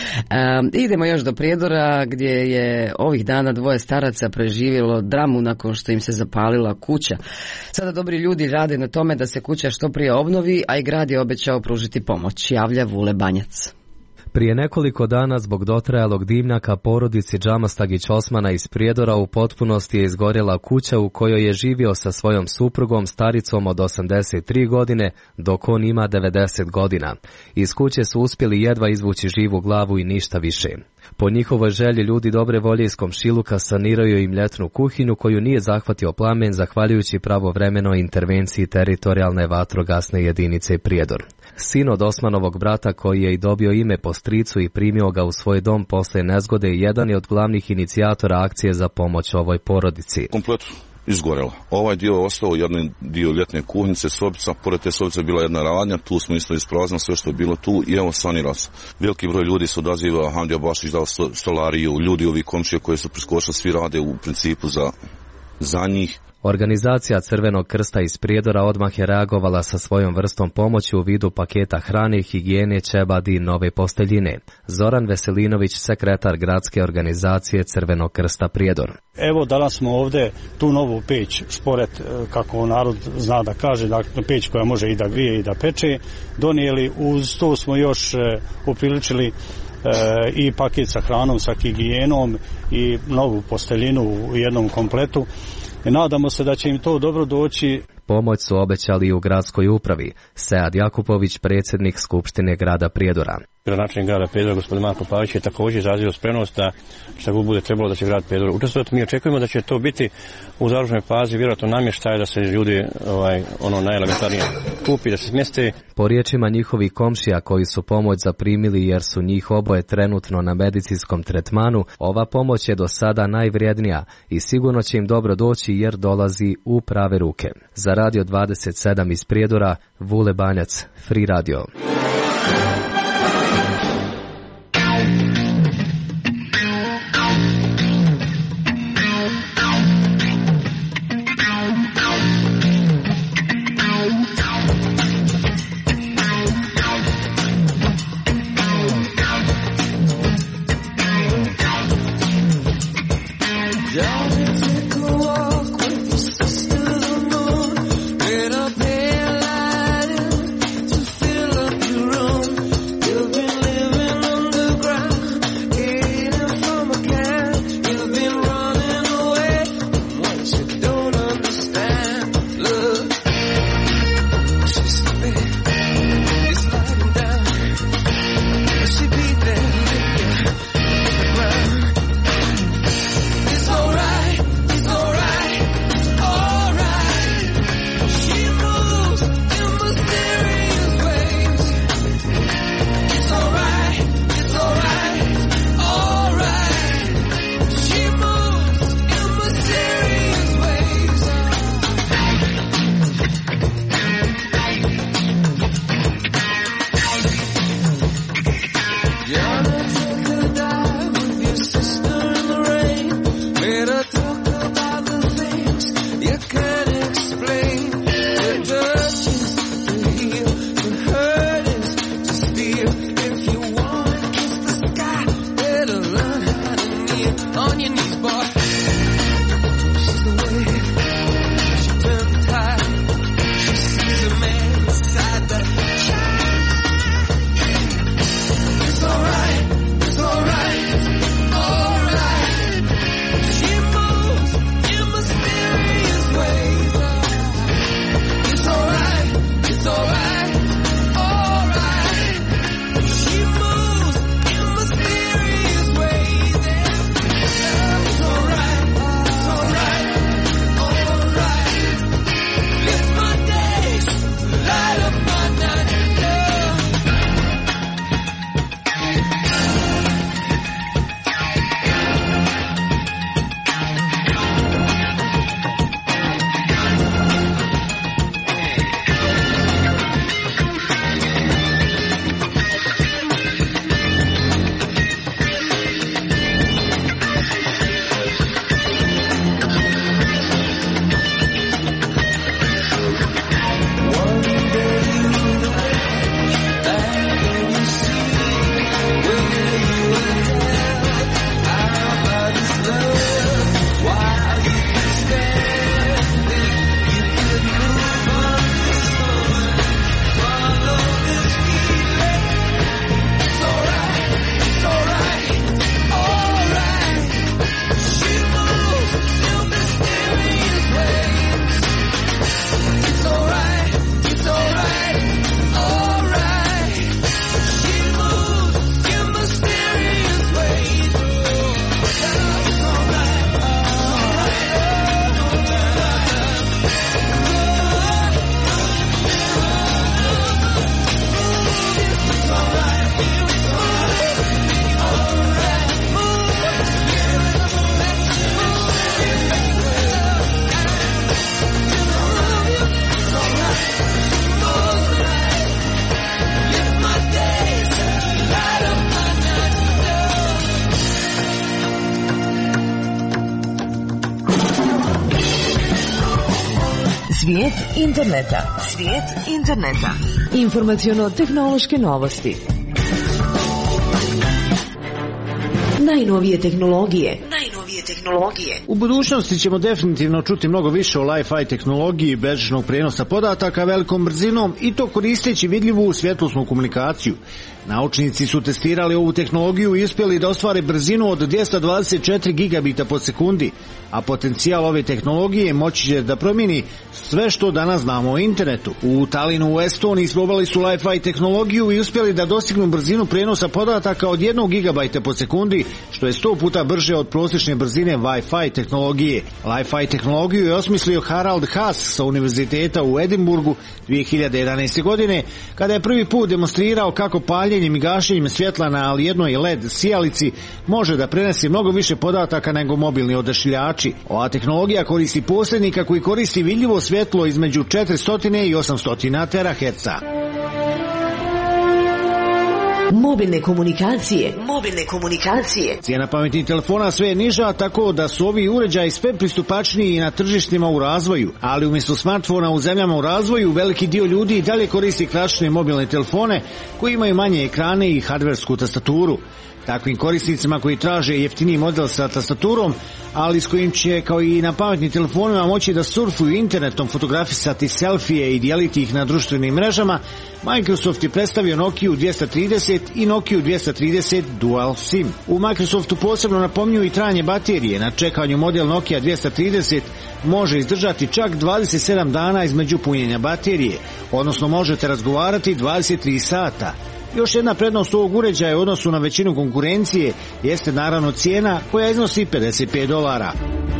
Idemo još do Prijedora gdje je ovih dana 2 staraca preživjelo dramu nakon što im se zapalila kuća. Sada dobri ljudi rade na tome da se kuća što prije obnovi, a i grad je obećao pružiti pomoć, javlja Vule Banjac. Prije nekoliko dana zbog dotrajalog dimnjaka porodici Džamastagić Osmana iz Prijedora u potpunosti je izgorjela kuća u kojoj je živio sa svojom suprugom staricom od 83 godine, dok on ima 90 godina. Iz kuće su uspjeli jedva izvući živu glavu i ništa više. Po njihovoj želji ljudi dobre volje iz komšiluka saniraju im ljetnu kuhinju koju nije zahvatio plamen zahvaljujući pravovremenoj intervenciji teritorijalne vatrogasne jedinice Prijedor. Sin od Osmanovog brata koji je i dobio ime po stricu i primio ga u svoj dom posle nezgode jedan je od glavnih inicijatora akcije za pomoć ovoj porodici. Komplet izgorela. Ovaj dio je ostao jedan dio ljetne kuhnice, sobica, pored te sobice je bila jedna radnja, tu smo isto ispraznili sve što je bilo tu i evo sanira se. Veliki broj ljudi se odaziva, Hamdija Bašić dao stolariju, ljudi ovi komšije koji su priskočili, svi rade u principu za njih. Organizacija Crvenog krsta iz Prijedora odmah je reagovala sa svojom vrstom pomoći u vidu paketa hrane, higijene, ćebadi i nove posteljine. Zoran Veselinović, sekretar gradske organizacije Crvenog krsta Prijedor. Evo danas smo ovdje tu novu peć, šporet, kako narod zna da kaže, dakle peć koja može i da grije i da peče, donijeli. Uz to smo još upriličili i paket sa hranom, sa higijenom i novu posteljinu u jednom kompletu. Nadamo se da će im to dobro doći. Pomoć su obećali i u gradskoj upravi. Sead Jakupović, predsjednik Skupštine grada Prijedora. Gradonačelnik grada Prijedora, gospodin Marko Pavić, je također izrazio spremnost da šta god bude trebalo da će grad Prijedor učestvovati. Mi očekujemo da će to biti u završnoj fazi vjerojatno namještaj da se ljudi najelementarnije kupi, da se smjeste. Po riječima njihovih komšija koji su pomoć zaprimili jer su njih oboje trenutno na medicinskom tretmanu, ova pomoć je do sada najvrijednija i sigurno će im dobro doći jer dolazi u prave ruke. Za Radio 27 iz Prijedora, Vule Banjac, Free Radio. It's alright. Svijet interneta. Svijet interneta. Informaciono-tehnološke novosti. Najnovije tehnologije. U budućnosti ćemo definitivno čuti mnogo više o Wi-Fi tehnologiji, bežičnog prijenosa podataka velikom brzinom i to koristeći vidljivu svjetlosnu komunikaciju. Naučnici su testirali ovu tehnologiju i uspjeli da ostvare brzinu od 224 gigabita po sekundi, a potencijal ove tehnologije moći će da promijeni sve što danas znamo o internetu. U Talinu u Estoniji isprobali su Wi-Fi tehnologiju i uspjeli da dostignu brzinu prijenosa podataka od 1 gigabajta po sekundi, što je 100 puta brže od prosječne brzine Wi-Fi tehnologije. Wi-Fi tehnologiju je osmislio Harald Haas sa univerziteta u Edinburgu 2011. godine, kada je prvi put demonstrirao kako paljenjem i gašenjem svjetla na jednoj LED sijalici može da prenese mnogo više podataka nego mobilni odašiljači. Ova tehnologija koristi posrednika koji koristi vidljivo svjetlo između 400 i 800 THz. Mobilne komunikacije. Cijena pametnih telefona sve je niža, tako da su ovi uređaji sve pristupačniji na tržištima u razvoju, ali umjesto smartfona u zemljama u razvoju, veliki dio ljudi i dalje koristi klasične mobilne telefone koji imaju manje ekrane i hardversku tastaturu. Takvim korisnicima koji traže jeftiniji model sa tastaturom, ali s kojim će, kao i na pametnim telefonima, moći da surfuju internetom, fotografisati selfije i dijeliti ih na društvenim mrežama, Microsoft je predstavio Nokia 230 i Nokia 230 Dual SIM. U Microsoftu posebno napominju i trajanje baterije. Na čekanju model Nokia 230 može izdržati čak 27 dana između punjenja baterije, odnosno možete razgovarati 23 sata. Još jedna prednost ovog uređaja u odnosu na većinu konkurencije jeste naravno cijena koja iznosi $55.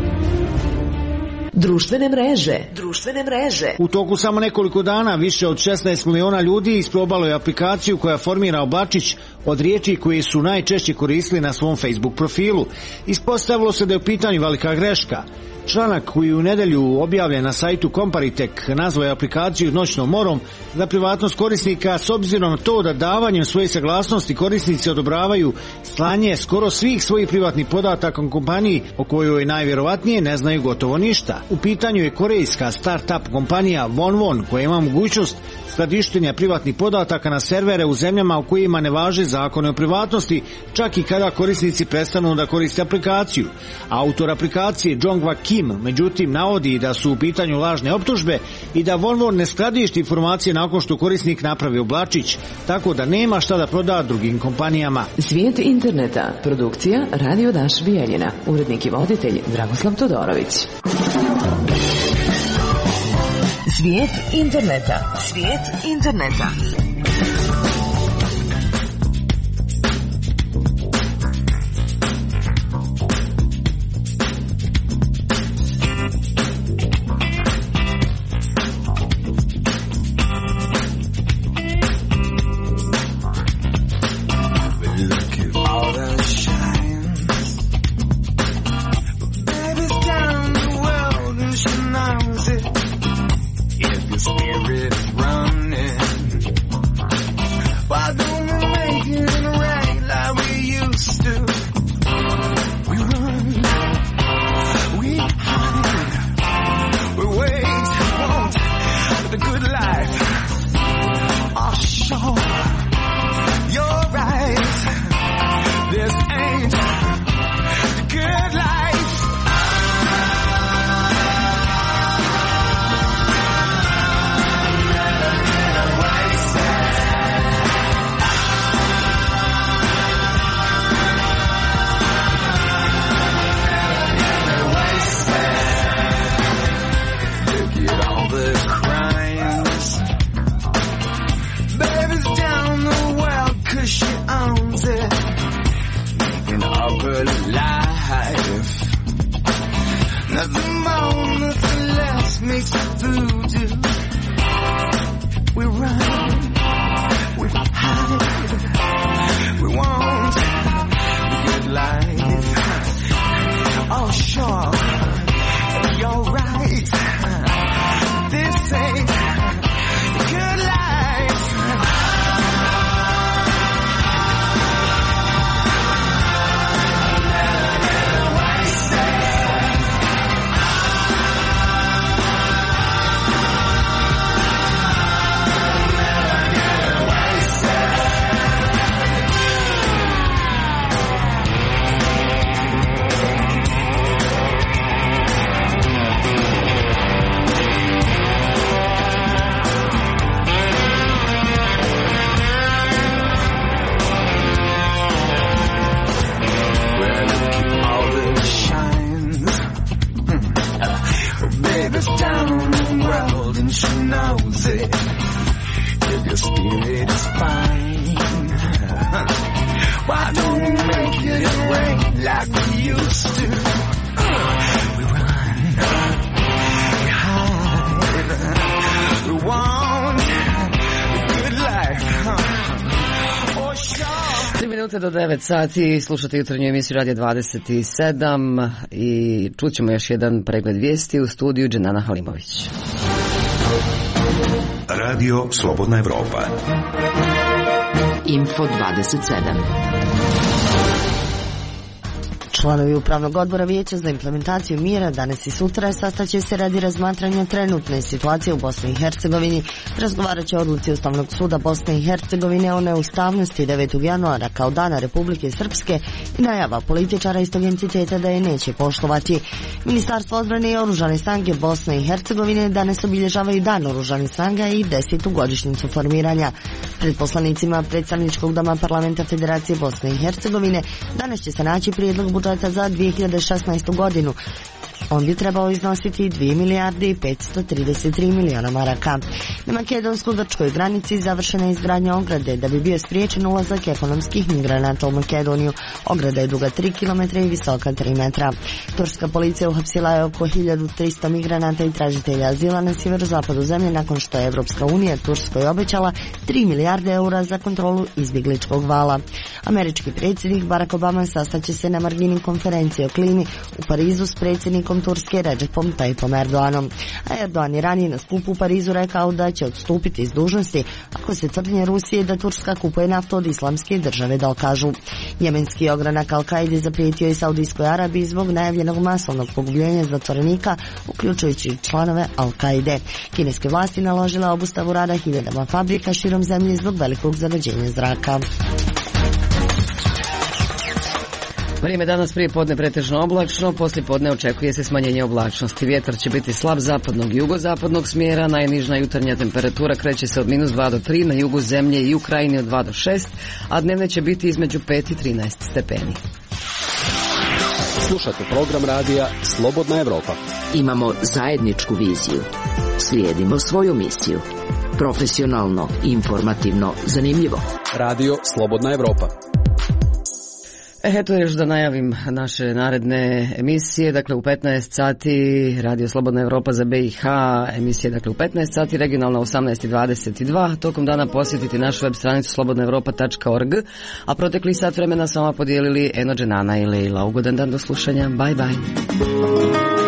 Društvene mreže. U toku samo nekoliko dana više od 16 miliona ljudi isprobalo je aplikaciju koja formira oblačić od riječi koje su najčešće koristili na svom Facebook profilu. Ispostavilo se da je u pitanju velika greška. Članak koji u nedjelju objavljen na sajtu Comparitek nazvao je aplikaciju noćnom morom za privatnost korisnika, s obzirom na to da davanjem svoje saglasnosti korisnici odobravaju slanje skoro svih svojih privatnih podataka kompaniji o kojoj najvjerovatnije ne znaju gotovo ništa. U pitanju je korejska start-up kompanija Wonwon koja ima mogućnost skladištenja privatnih podataka na servere u zemljama u kojima ne važe zakone o privatnosti, čak i kada korisnici prestanu da koriste aplikaciju. Autor aplikacije Jonghwa Kim međutim navodi da su u pitanju lažne optužbe i da Wonwon ne skladišti informacije nakon što korisnik napravi oblačić, tako da nema šta da proda drugim kompanijama. Svijet interneta. Produkcija Radio Daš Bijeljina. Urednik i voditelj Dragoslav Todorović. Svijet interneta. and she knows it. If your spirit is fine, why don't we make it rain like we used to? We run, we hide, we want a good life. Oh, sure. 3 minute do 9 sati, slušate jutarnju emisiju Radio 27 i čućemo još jedan pregled vijesti u studiju Dženana Halimović. Radio Slobodna Evropa. Info 27. Članovi Upravnog odbora Vijeća za implementaciju mira danas i sutra sastaće se radi razmatranja trenutne situacije u Bosni i Hercegovini. Razgovarat će o odluci Ustavnog suda Bosne i Hercegovine o neustavnosti 9. januara kao dana Republike Srpske i najava političara istog entiteta da je neće poštovati. Ministarstvo odbrane i oružane snage Bosne i Hercegovine danas obilježavaju dan oružanih snaga i 10. godišnjicu formiranja. Pred poslanicima predstavničkog doma Parlamenta Federacije Bosne i Hercegovine danas će se naći prijedlog budžeta za 2016. godinu. On bi trebao iznositi 2 milijarde i 533 miliona maraka. Na makedonsko-grčkoj granici završena je izgradnja ograde da bi bio spriječen ulazak ekonomskih migranata u Makedoniju. Ograda je duga 3 km i visoka 3 metra. Turska policija uhapsila je oko 1300 migranata i tražitelja azila na sjeverozapadu zemlje nakon što je Evropska unija Turskoj obećala 3 milijarde eura za kontrolu izbjegličkog vala. Američki predsjednik Barack Obama sastaće se na margini konferencije o klimi u Parizu s predsjednikom Turske Recepom Tayyipom Erdoganom. A Erdogan je ranije na skupu u Parizu rekao da će odstupiti iz dužnosti ako se tvrdnje Rusije da Turska kupuje naftu od islamske države dokažu. Jemenski ogranak Al-Kaide zaprijetio je Saudijskoj Arabiji zbog najavljenog masovnog pogubljenja zatvorenika, uključujući članove Al-Kaide. Kineske vlasti naložile obustavu rada hiljadama fabrika širom zemlje zbog velikog zagađenja zraka. Vrijeme danas prije podne pretežno oblačno, poslije podne očekuje se smanjenje oblačnosti. Vjetar će biti slab zapadnog i jugozapadnog smjera, najniža jutarnja temperatura kreće se od -2 do 3, na jugu zemlje i u krajini od 2 do 6, a dnevne će biti između 5 i 13 stepeni. Slušate program radija Slobodna Evropa. Imamo zajedničku viziju. Slijedimo svoju misiju. Profesionalno, informativno, zanimljivo. Radio Slobodna Evropa. Eto još da najavim naše naredne emisije, dakle u 15 sati Radio Slobodna Evropa za BiH, emisije dakle u 15 sati, regionalna 18:22, tokom dana posjetiti našu web stranicu slobodnaevropa.org, a protekli sat vremena s vama podijelili Eno, Dženana i Leila. Ugodan dan, do slušanja, bye bye.